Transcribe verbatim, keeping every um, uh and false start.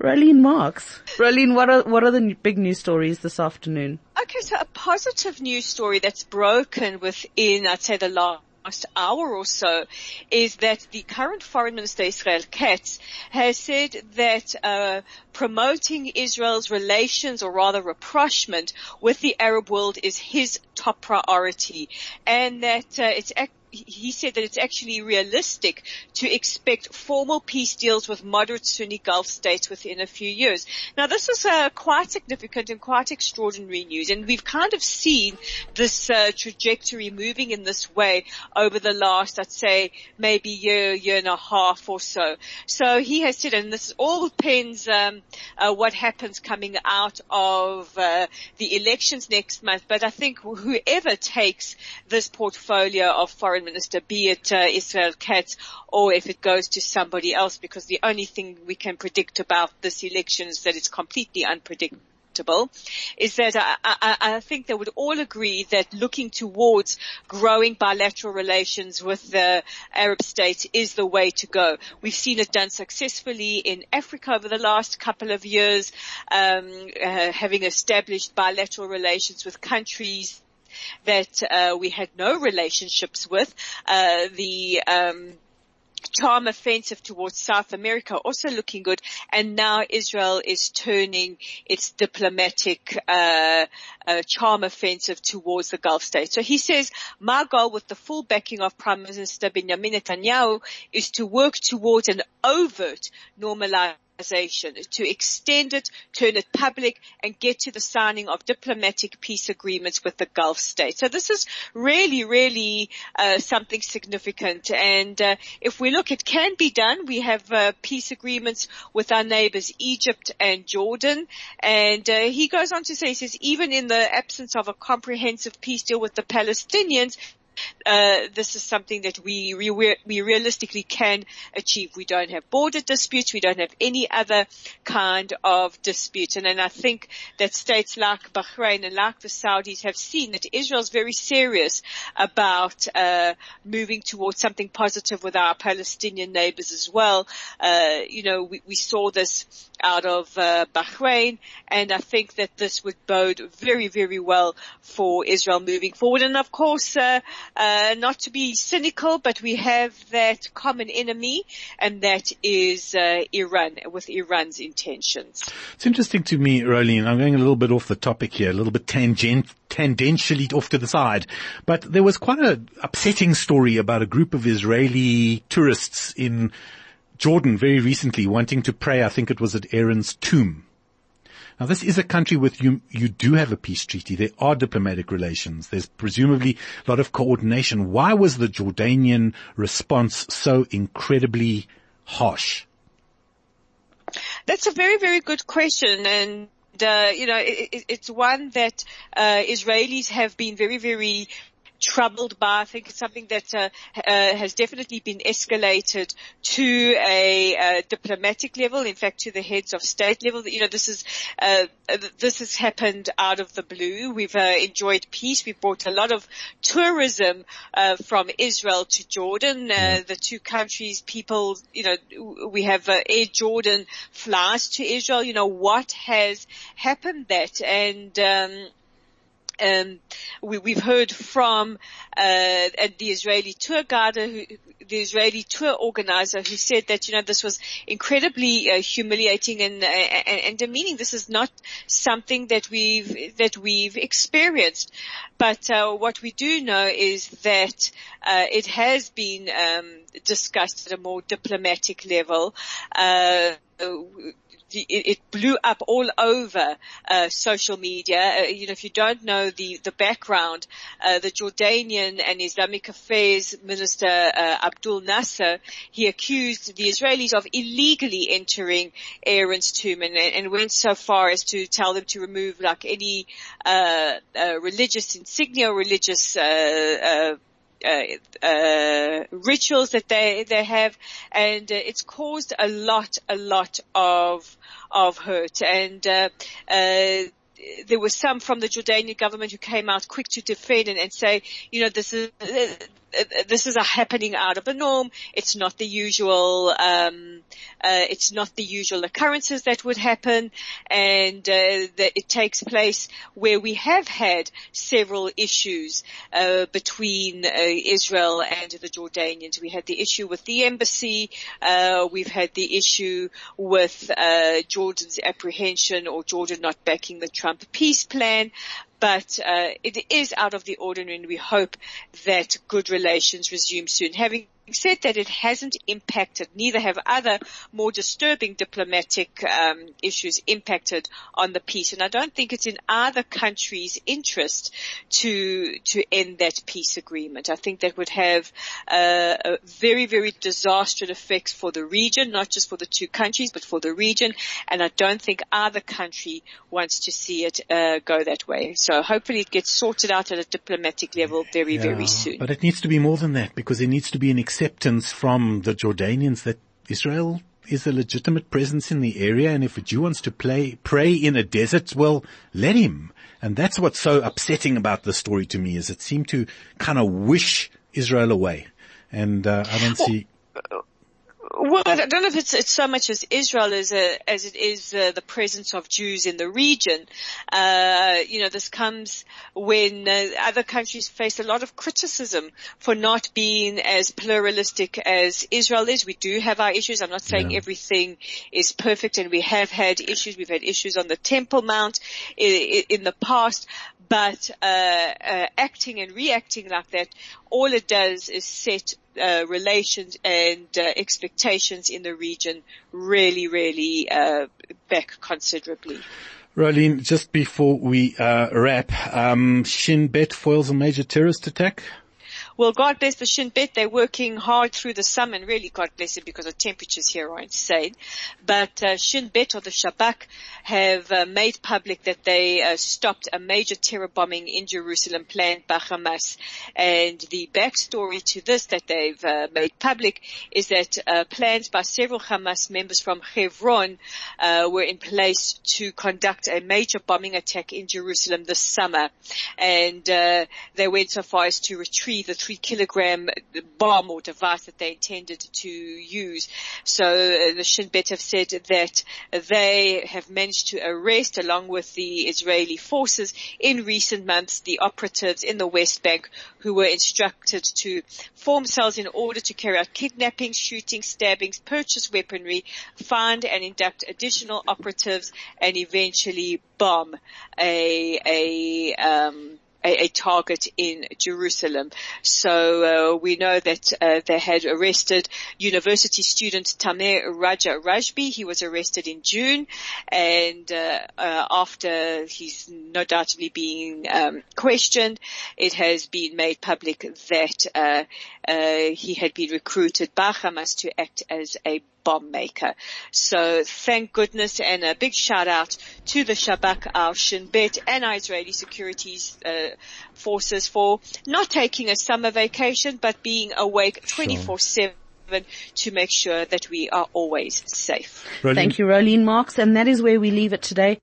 Raylene Marks. Raylene, what are, what are the big news stories this afternoon? Okay, so a positive news story that's broken within, I'd say, the last last hour or so is that the current Foreign Minister Israel Katz has said that uh promoting Israel's relations, or rather rapprochement, with the Arab world is his top priority, and that uh, it's ac- he said that it's actually realistic to expect formal peace deals with moderate Sunni Gulf states within a few years. Now, this is uh, quite significant and quite extraordinary news, and we've kind of seen this uh, trajectory moving in this way over the last, I'd say, maybe year, year and a half or so. So he has said, and this all depends um, uh, what happens coming out of uh, the elections next month, but I think whoever takes this portfolio of foreign minister, be it uh, Israel Katz or if it goes to somebody else, because the only thing we can predict about this election is that it's completely unpredictable, is that I, I, I think they would all agree that looking towards growing bilateral relations with the Arab states is the way to go. We've seen it done successfully in Africa over the last couple of years, um, uh, having established bilateral relations with countries that uh, we had no relationships with. Uh, the um charm offensive towards South America also looking good, and now Israel is turning its diplomatic uh, uh charm offensive towards the Gulf states. So he says, my goal with the full backing of Prime Minister Benjamin Netanyahu is to work towards an overt normalization, to extend it, turn it public, and get to the signing of diplomatic peace agreements with the Gulf states. So this is really, really uh, something significant. And uh, if we look, it can be done. We have uh, peace agreements with our neighbors, Egypt and Jordan. And uh, he goes on to say, he says, even in the absence of a comprehensive peace deal with the Palestinians, Uh, this is something that we, we we realistically can achieve. We don't have border disputes. We don't have any other kind of dispute. And then I think that states like Bahrain and like the Saudis have seen that Israel's very serious about uh moving towards something positive with our Palestinian neighbors as well. Uh, you know, we, we saw this out of uh, Bahrain, and I think that this would bode very, very well for Israel moving forward. And of course, uh, Uh, not to be cynical, but we have that common enemy, and that is uh, Iran, with Iran's intentions. It's interesting to me, Raylene, I'm going a little bit off the topic here, a little bit tangent, tangentially off to the side, but there was quite an upsetting story about a group of Israeli tourists in Jordan very recently wanting to pray, I think it was at Aaron's tomb. Now, this is a country with you, you do have a peace treaty. There are diplomatic relations. There's presumably a lot of coordination. Why was the Jordanian response so incredibly harsh? That's a very, very good question. And, uh, you know, it, it, it's one that uh, Israelis have been very, very troubled by. I think it's something that uh, uh, has definitely been escalated to a uh, diplomatic level, in fact to the heads of state level. You know, this is uh, this has happened out of the blue. We've uh, enjoyed peace. We've brought a lot of tourism uh, from Israel to Jordan. Uh, the two countries, people, you know, we have uh, Air Jordan flies to Israel. You know, what has happened that? And um Um, we, we've heard from uh, the Israeli tour guide, who, the Israeli tour organizer, who said that, you know, this was incredibly uh, humiliating and, and, and demeaning. This is not something that we've that we've experienced. But uh, what we do know is that uh, it has been um, discussed at a more diplomatic level. Uh, It, it blew up all over uh, social media. Uh, you know, if you don't know the the background, uh, the Jordanian and Islamic Affairs Minister uh, Abdul Nasser, he accused the Israelis of illegally entering Aaron's tomb, and, and went so far as to tell them to remove like any uh, uh religious insignia, or religious uh, uh Uh, uh, rituals that they, they have, and uh, it's caused a lot, a lot of, of hurt. And, uh, uh, there were some from the Jordanian government who came out quick to defend and, and say, you know, this is, uh, this is a happening out of the norm. It's not the usual, um, uh, it's not the usual occurrences that would happen, and uh, that it takes place where we have had several issues uh, between uh, Israel and the Jordanians. We had the issue with the embassy. Uh, we've had the issue with uh, Jordan's apprehension or Jordan not backing the Trump peace plan. But uh, it is out of the ordinary, and we hope that good relations resume soon. Having said that, it hasn't impacted, neither have other more disturbing diplomatic um, issues impacted on the peace. And I don't think it's in either country's interest to to end that peace agreement. I think that would have uh, a very, very disastrous effects for the region, not just for the two countries, but for the region. And I don't think either country wants to see it uh, go that way. So hopefully it gets sorted out at a diplomatic level very, yeah, very soon. But it needs to be more than that, because there needs to be an acceptance from the Jordanians that Israel is a legitimate presence in the area, and if a Jew wants to play, pray in a desert, well, let him. And that's what's so upsetting about the story to me, is it seemed to kind of wish Israel away. And uh, I don't see... Well, I don't know if it's, it's so much as Israel as, a, as it is uh, the presence of Jews in the region. Uh, you know, this comes when uh, other countries face a lot of criticism for not being as pluralistic as Israel is. We do have our issues. I'm not saying yeah. everything is perfect, and we have had issues. We've had issues on the Temple Mount in, in the past. But uh, uh, acting and reacting like that, all it does is set uh, relations and uh, expectations in the region really, really uh, back considerably. Rolene, just before we uh, wrap, um, Shin Bet foils a major terrorist attack? Well, God bless the Shin Bet. They're working hard through the summer, and really God bless it, because the temperatures here are insane. But uh, Shin Bet, or the Shabak, have uh, made public that they uh, stopped a major terror bombing in Jerusalem planned by Hamas. And the backstory to this that they've uh, made public is that uh, plans by several Hamas members from Hebron uh, were in place to conduct a major bombing attack in Jerusalem this summer. And uh, they went so far as to retrieve the three kilogram bomb or device that they intended to use. So uh, the Shin Bet have said that they have managed to arrest, along with the Israeli forces in recent months, the operatives in the West Bank who were instructed to form cells in order to carry out kidnappings, shootings, stabbings, purchase weaponry, find and induct additional operatives, and eventually bomb a, a, um, A, a target in Jerusalem. So uh, we know that uh, they had arrested university student Tamer Raja Rajbi. He was arrested in June, and uh, uh, after he's no doubtly being um, questioned, it has been made public that uh, uh, he had been recruited by Hamas to act as a bomb maker. So thank goodness, and a big shout out to the Shabak, our Shin Bet, and our Israeli security uh, forces for not taking a summer vacation, but being awake twenty-four seven to make sure that we are always safe. Rolene. Thank you, Rolene Marks, and that is where we leave it today.